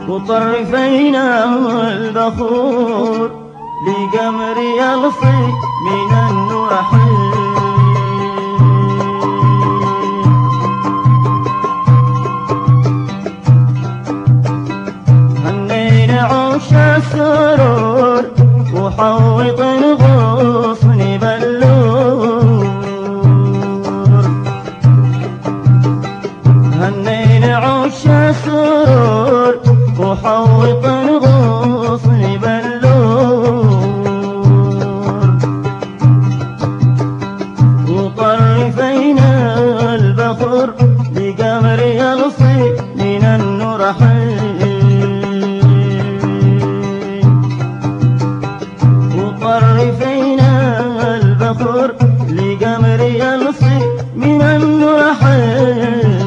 وطرفينا البخور لقمر يلصي من النور حين. هنينا عوش السرور وحوط الغصن بلور. هنينا عوش السرور وحوط الغصن بلور. وطرفينا البخور لقمر يلصي من النور حين. وطرفينا البخور لقمر يلصي من النور حين.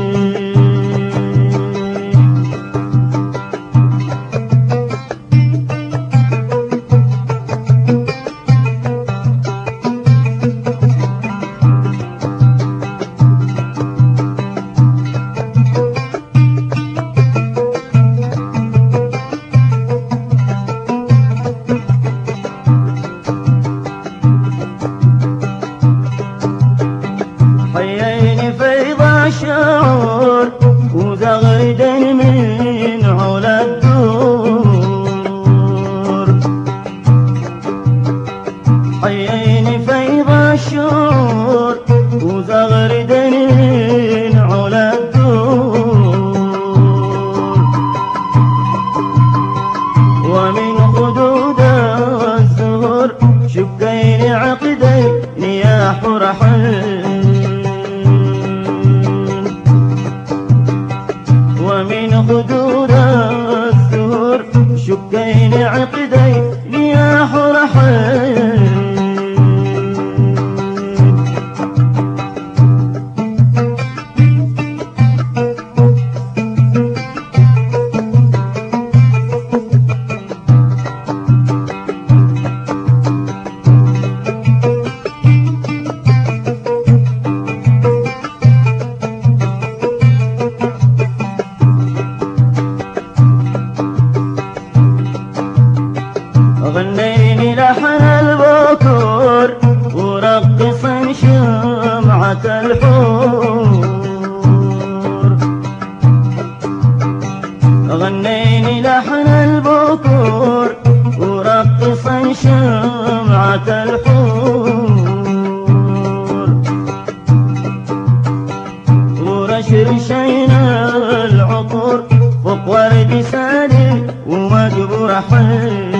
حييني فيض الشعور وزغيدا من علا الدور. حييني فيض الشعور وزغيدا من علا الدور. ومن خدود الزهور شقين عقدين يا حرحين. ومن خدود الزهور شقين عقدين يا حرحين. غنيني لحن البكور ورقصا شمعة الحور. غنيني لحن البكور ورقصا شمعة الحور. ورشرشينا العطور فوق ورد سالي ومجبور حين.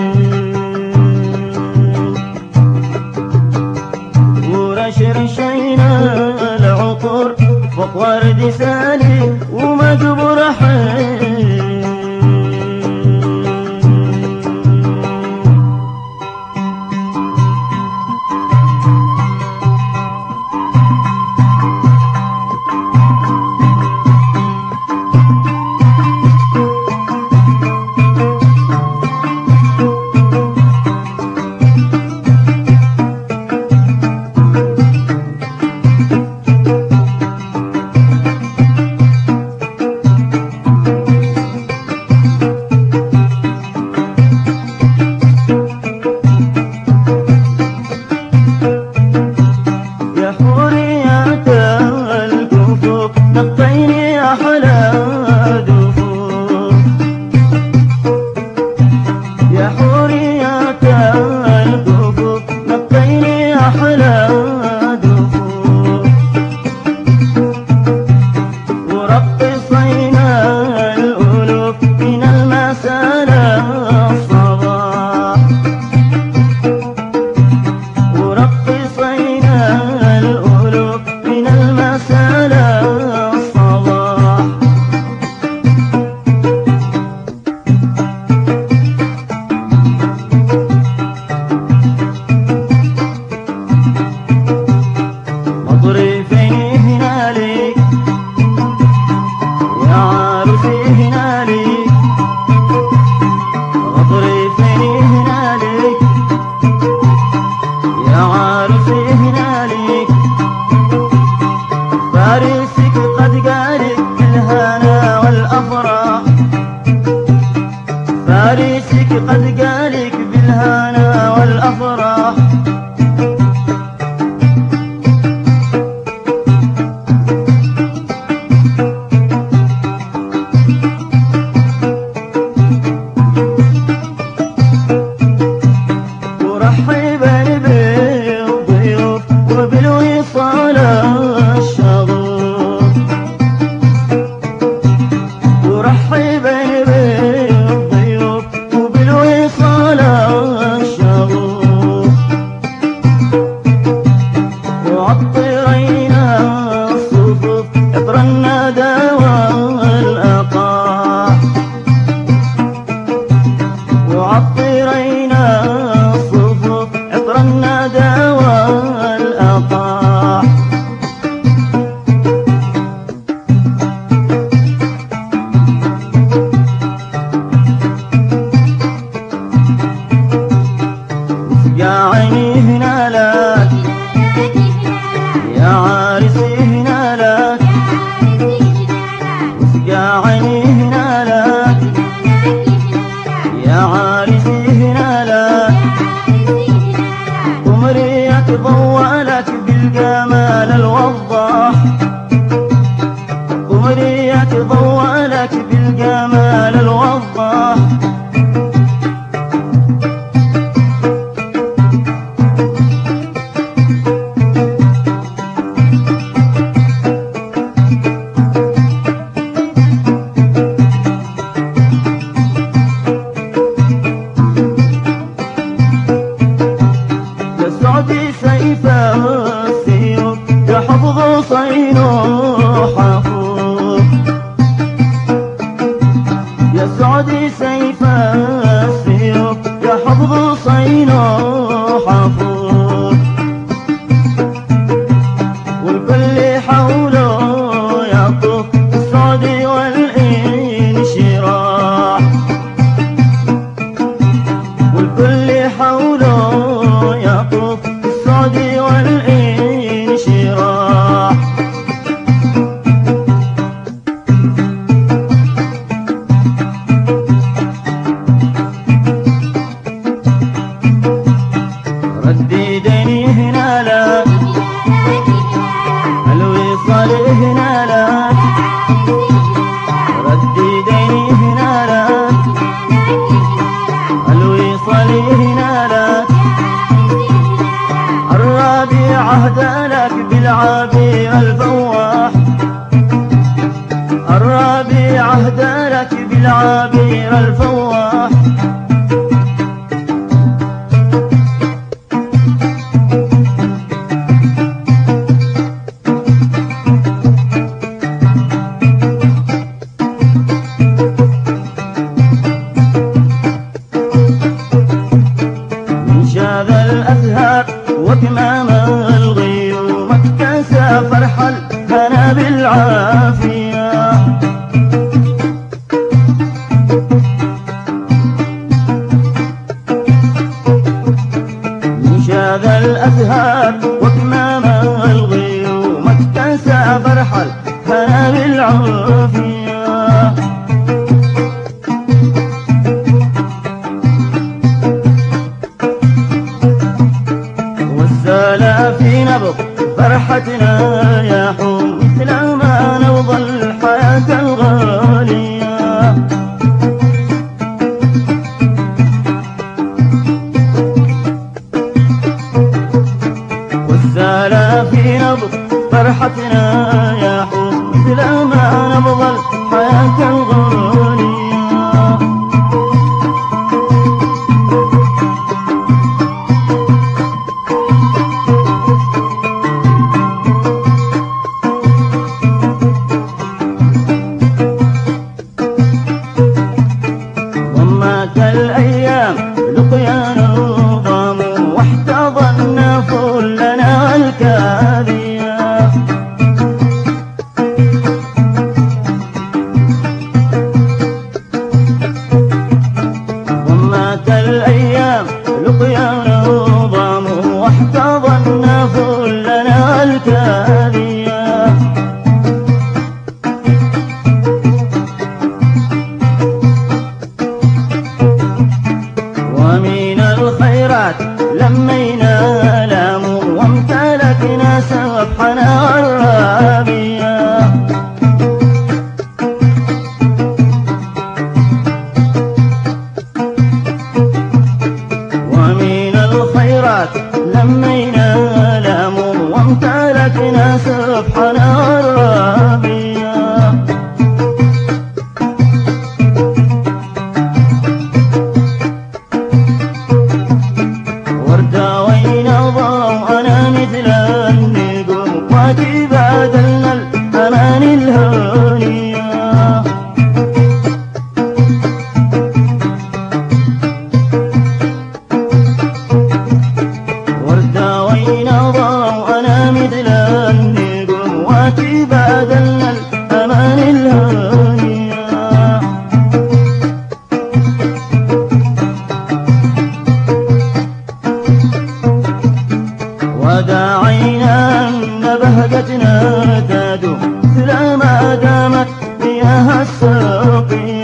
ورشرشينا العطور فوق ورد سالي ومجبور حين. عريسك قد قالك بالهنا والأفراح. ورحبا بالضيوف وبالوصال الشغوف. ورحبا بالضيوف وبالوصال الشغوف. وعطرينا الصفوف عطر الندى والأقاح. وعطرينا الصفوف عطر الندى والأقاح. يا عيني هنا لك يا عارسي هنا لك. يا عيني هنا لك يا عارسي هنا لك. قمري يتضوى لك بالجمال الوضاح. قمري يتضوى لك بالجمال الوضاح. يسعدي سيفه السيوف يحفظ صينه حفوف. يسعدي سيفه السيوف يحفظ صينه حفوف. والكل حوله يطوف السعد والانشراح. والكل حوله يطوف السعد والانشراح. رددني هنا لك الوصال هنا لك. رددني هنا لك الوصال هنا لك. الربيع عهد لك بالعبير الفواح. الربيع عهد لك بالعبير الفواح. من شاذ الأزهار وكمام الغيوم اكتسى فرح الهنا بالعافية. ساقي